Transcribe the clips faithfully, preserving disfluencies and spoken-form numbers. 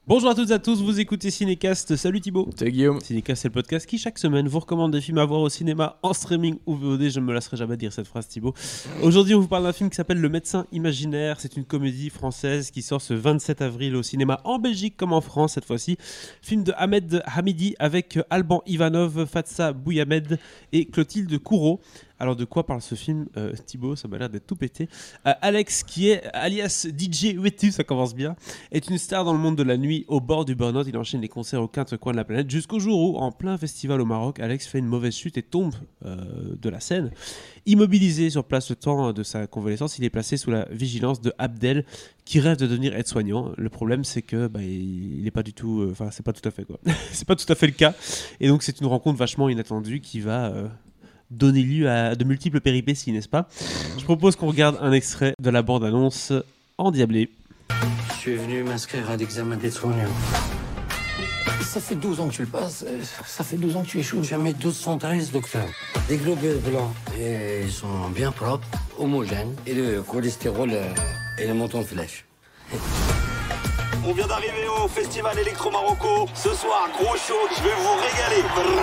Bonjour à toutes et à tous, vous écoutez Cinécast. Salut Thibaut. Salut Guillaume. Cinécast, c'est le podcast qui chaque semaine vous recommande des films à voir au cinéma, en streaming ou V O D. Je ne me lasserai jamais de dire cette phrase, Thibaut. Aujourd'hui, on vous parle d'un film qui s'appelle Le Médecin Imaginaire. C'est une comédie française qui sort ce vingt-sept avril au cinéma en Belgique comme en France cette fois-ci. Film de Ahmed Hamidi avec Alban Ivanov, Fatsa Bouyamed et Clotilde Courreau. Alors de quoi parle ce film, euh, Thibaut? Ça m'a l'air d'être tout pété. Euh, Alex, qui est alias D J Wetu, ça commence bien, est une star dans le monde de la nuit. Au bord du burn-out, il enchaîne les concerts aux quatre coins de la planète jusqu'au jour où, en plein festival au Maroc, Alex fait une mauvaise chute et tombe euh, de la scène. Immobilisé sur place le temps de sa convalescence, il est placé sous la vigilance de Abdel, qui rêve de devenir aide-soignant. Le problème, c'est que bah, il n'est pas du tout, enfin, euh, c'est pas tout à fait quoi. C'est pas tout à fait le cas. Et donc, c'est une rencontre vachement inattendue qui va euh, donner lieu à de multiples péripéties, n'est-ce pas? Je propose qu'on regarde un extrait de la bande-annonce endiablée. Je suis venu m'inscrire à l'examen d'aide-soignant. Ça fait douze ans que tu le passes, ça fait douze ans que tu échoues. Jamais douze sont treize, docteur. Des globules blancs. Et ils sont bien propres, homogènes. Et le cholestérol euh, et le montant de flèche. On vient d'arriver au festival Electro Marocco. Ce soir, gros show, je vais vous régaler.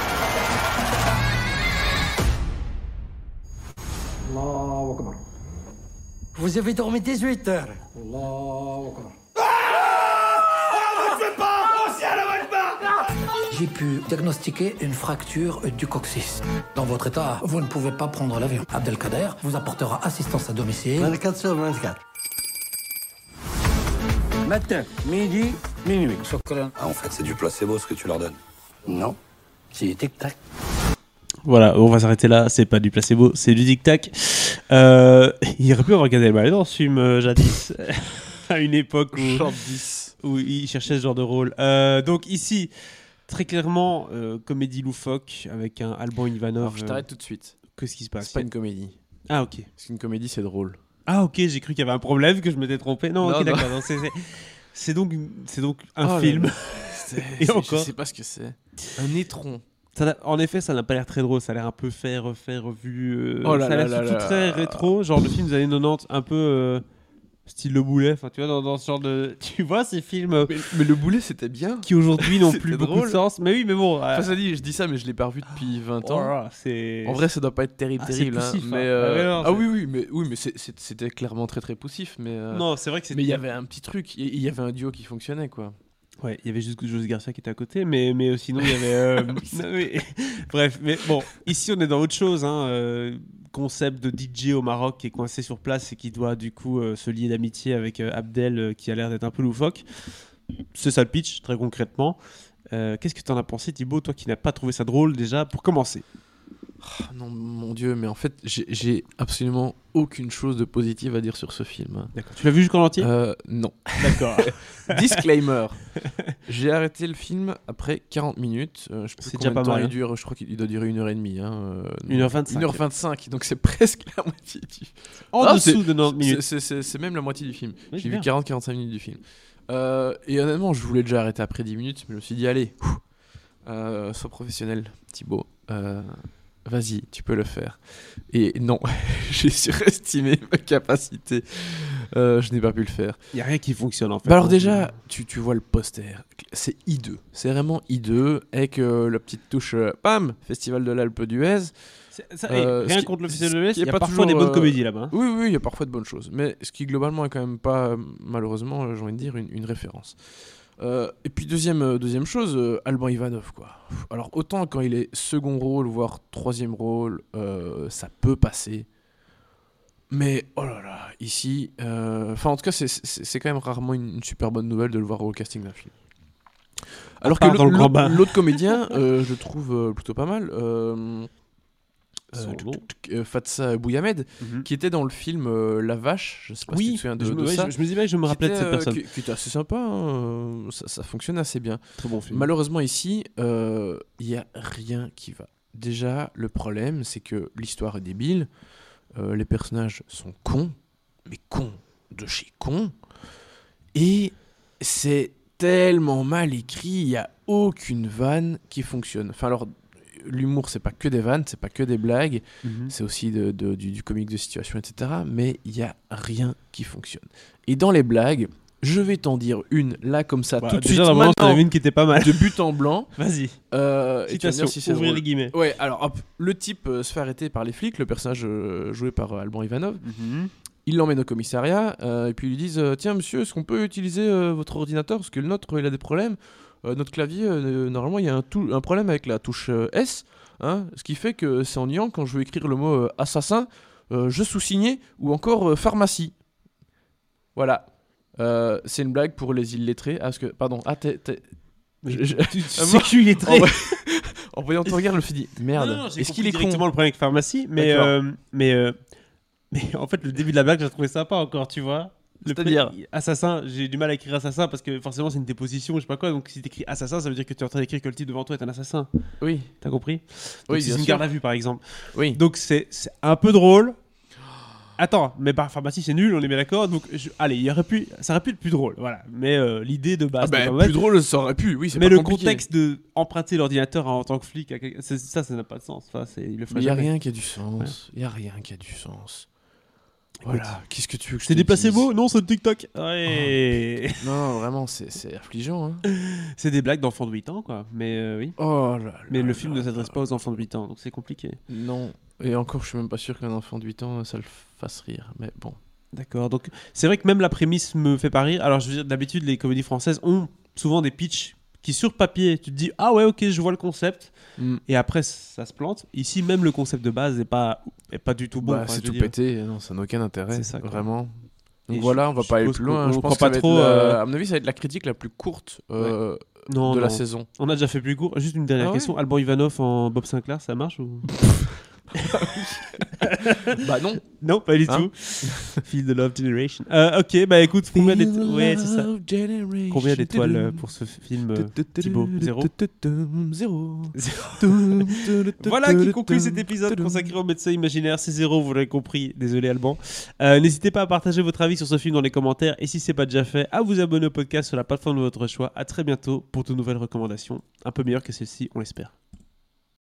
Allahu Akbar. Vous avez dormi dix-huit heures. Allahu Akbar. J'ai pu diagnostiquer une fracture du coccyx. Dans votre état, vous ne pouvez pas prendre l'avion. Abdelkader vous apportera assistance à domicile. vingt-quatre sur vingt-quatre. Matin, midi, minuit. Shukran. Ah, en fait, c'est du placebo ce que tu leur donnes. Non, c'est tic-tac. Voilà, on va s'arrêter là, c'est pas du placebo, c'est du tic-tac. Euh, il aurait pu avoir Gad Elmaleh dans ce film euh, jadis, à une époque où, où il cherchait ce genre de rôle. Euh, donc ici, très clairement, euh, comédie loufoque avec un Alban Ivanov. Alors je t'arrête tout de suite. Qu'est-ce qui se passe? C'est pas une comédie. Ah ok. Parce qu'une comédie c'est drôle. Ah ok, j'ai cru qu'il y avait un problème, que je m'étais trompé. Non, non ok, non. d'accord. Non, c'est, c'est, c'est, donc, c'est donc un oh film. Là là. C'est, Et c'est, encore. Je sais pas ce que c'est. Un étron. Ça, en effet, ça n'a pas l'air très drôle. Ça a l'air un peu fait, refait, revu. Euh, Oh là ça a l'air là surtout là très là. rétro, genre le film des années quatre-vingt-dix, un peu euh, style Le Boulet. Enfin, tu vois, dans, dans ce genre de. Tu vois, ces films euh, Mais, mais le boulet c'était bien. qui aujourd'hui n'ont C'était plus beaucoup drôle. de sens. Mais oui, mais bon. Enfin, euh, ça dit, je dis ça, mais je l'ai pas revu depuis vingt oh ans. là là, c'est... En vrai, ça doit pas être terrible, Ah, c'est terrible. poussif, hein, hein. mais, Ah, euh, mais non, ah c'est- oui, oui, mais oui, mais c'est, c'est, c'était clairement très très poussif. Mais euh, Non, c'est vrai que c'est. mais il y avait un petit truc. Il y, y avait un duo qui fonctionnait quoi. Ouais, il y avait juste José Garcia qui était à côté, mais, mais sinon il y avait. euh, non, oui. Bref, mais bon, ici on est dans autre chose. Hein, euh, concept de D J au Maroc qui est coincé sur place et qui doit du coup euh, se lier d'amitié avec euh, Abdel euh, qui a l'air d'être un peu loufoque. C'est ça le pitch, très concrètement. Euh, qu'est-ce que tu en as pensé, Thibaut, toi qui n'as pas trouvé ça drôle déjà, pour commencer? Ah, non, mon Dieu, mais en fait, j'ai, j'ai absolument aucune chose de positive à dire sur ce film. hein. D'accord. Tu l'as vu jusqu'en entier? Euh, non. D'accord. Disclaimer. J'ai arrêté le film après quarante minutes. Euh, je sais C'est plus déjà combien pas de temps mal, il hein. dure. Je crois qu'il doit durer une heure et demie. Hein. euh, une heure vingt-cinq. une heure vingt-cinq. Donc c'est presque la moitié du film. En Ah, dessous c'est- de quatre-vingt-dix minutes. C'est, c'est, c'est, c'est même la moitié du film. Oui, c'est J'ai vu bien. quarante à quarante-cinq minutes du film. Euh, et honnêtement, je voulais déjà arrêter après dix minutes. Mais je me suis dit, allez, ouf, euh, sois professionnel, Thibaut. Euh, Vas-y, tu peux le faire. Et non, j'ai surestimé ma capacité. Euh, je n'ai pas pu le faire. Il n'y a rien qui fonctionne en fait. Bah alors déjà, tu, tu vois le poster, c'est hideux, c'est vraiment hideux, avec euh, la petite touche, euh, bam, Festival de l'Alpe d'Huez. C'est- ça, Euh, hey, ce rien qui- contre le ce Festival de l'Ouest, qui il est y a pas parfois des toujours, bonnes euh, comédies là-bas. hein. Oui, oui, il y a parfois de bonnes choses, mais ce qui globalement est quand même pas, euh, malheureusement, euh, j'ai envie de dire, une, une référence. Euh, et puis deuxième, euh, deuxième chose, euh, Alban Ivanov, quoi. Alors autant quand il est second rôle, voire troisième rôle, euh, ça peut passer. Mais oh là là, ici, euh, enfin en tout cas, c'est, c'est, c'est quand même rarement une, une super bonne nouvelle de le voir au casting d'un film. Alors que part dans l'autre, le grand l'autre- bain. l'autre comédien, euh, je le trouve euh, plutôt pas mal. Euh, Son euh, nom. tuk- tuk- euh, Fatsa Bouyamed, Mhm. qui était dans le film euh, La Vache. Je sais pas si tu Oui, te souviens de, je, de me, ouais, ça. je, je me disais, je me Qui rappelais de était, cette euh, personne. Qui, qui était assez sympa, hein, ça, ça fonctionne assez bien. Très bon film. Malheureusement ici, il euh, y a rien qui va. Déjà, le problème, c'est que l'histoire est débile, euh, les personnages sont cons, mais cons de chez cons, et c'est tellement mal écrit, il n'y a aucune vanne qui fonctionne. Enfin alors, l'humour, c'est pas que des vannes, c'est pas que des blagues, Mhm. c'est aussi de, de- du, du comique de situation, et cetera. Mais il y a rien qui fonctionne. Et dans les blagues, Je vais t'en dire une, là, comme ça, Bah, tout de déjà, suite, normalement, t'en maintenant, avais une qui était pas mal. de but en blanc. Vas-y. Euh, et tu vas me Citation, dire si c'est ouvrir drôle. les guillemets. Ouais, alors hop, le type euh, se fait arrêter par les flics, le personnage euh, joué par euh, Alban Ivanov. Mhm. Ils l'emmènent au commissariat euh, et puis ils lui disent euh, tiens monsieur, est-ce qu'on peut utiliser euh, votre ordinateur parce que le nôtre il a des problèmes. Euh, notre clavier, euh, normalement il y a un, tou- un problème avec la touche euh, S, hein, ce qui fait que c'est ennuyant quand je veux écrire le mot euh, assassin, euh, je sous-signé ou encore euh, pharmacie. Voilà. Euh, c'est une blague pour les illettrés. Ah, parce que, pardon, ah, t'es. t'es... Je- je- Tu Ah, sais moi- que je suis illettré. En, vrai- en voyant ton regard, je me suis dit merde, Non, non, j'ai est-ce compris qu'il est con? directement le problème avec pharmacie, mais D'accord. euh, mais euh, mais en fait le début de la blague j'ai trouvé sympa encore, tu vois. Le C'est-à-dire pré- assassin, j'ai du mal à écrire assassin parce que forcément c'est une déposition, je sais pas quoi. Donc si t'écris assassin, ça veut dire que tu es en train d'écrire que le type devant toi est un assassin. Oui, T'as compris? Donc, oui, c'est bien une sûr. garde à vue par exemple. Oui. Donc c'est c'est un peu drôle. Attends, mais par pharmacie c'est nul, on est bien d'accord. Donc je- allez, il y aurait pu, ça aurait pu être plus drôle, voilà. Mais euh, l'idée de Ah base, bah, n'est pas plus mauvaise. drôle, ça aurait pu, oui, c'est Mais pas le compliqué. contexte de emprunter l'ordinateur en tant que flic, à quelqu'un- c'est- ça, ça n'a pas de sens. Enfin, c'est, il le ferait Mais il y a jamais. rien qui a du sens. Il y a rien qui a du sens. Voilà, qu'est-ce que tu veux que je C'est te des dise placebos? Non, c'est TikTok. Ouais. Non, non, vraiment, c'est, c'est affligeant. Hein. C'est des blagues d'enfants de huit ans, quoi. Mais euh, oui. Oh là là. Mais le là film là ne s'adresse là. pas aux enfants de huit ans, donc c'est compliqué. Non. Et encore, je suis même pas sûr qu'un enfant de huit ans, ça le fasse rire. Mais bon. D'accord. Donc c'est vrai que même la prémisse me fait pas rire. Alors je veux dire, d'habitude, les comédies françaises ont souvent des pitchs qui, sur papier, tu te dis ah ouais, ok, je vois le concept. Mm. Et après, ça se plante. Ici, même le concept de base n'est pas, est pas du tout bon. Bah, enfin, c'est je veux tout dire. pété. Non, ça n'a aucun intérêt. C'est ça, quoi. Vraiment. Donc Et voilà, je- on va je pas aller suppose plus loin. qu'on- Je on pense croit que pas ça va trop, être la- euh, à mon avis, ça va être la critique la plus courte euh, Non, de la non. saison. On a déjà fait plus court. Juste une dernière Ah ouais question. Alban Ivanov en Bob Sinclair, ça marche ou... Bah non. Non, pas du Hein tout. Feel the Love Generation. Euh, ok, bah écoute, combien d'étoiles ouais, c'est ça. Combien d'étoiles euh, pour ce film euh, Thibaut? Zéro. Zéro. Voilà qui conclut cet épisode consacré au médecin imaginaire. C'est zéro, vous l'avez compris. Désolé Alban. Euh, N'hésitez pas à partager votre avis sur ce film dans les commentaires. Et si c'est pas déjà fait, à vous abonner au podcast sur la plateforme de votre choix. À très bientôt pour de nouvelles recommandations. Un peu meilleures que celle-ci, on l'espère.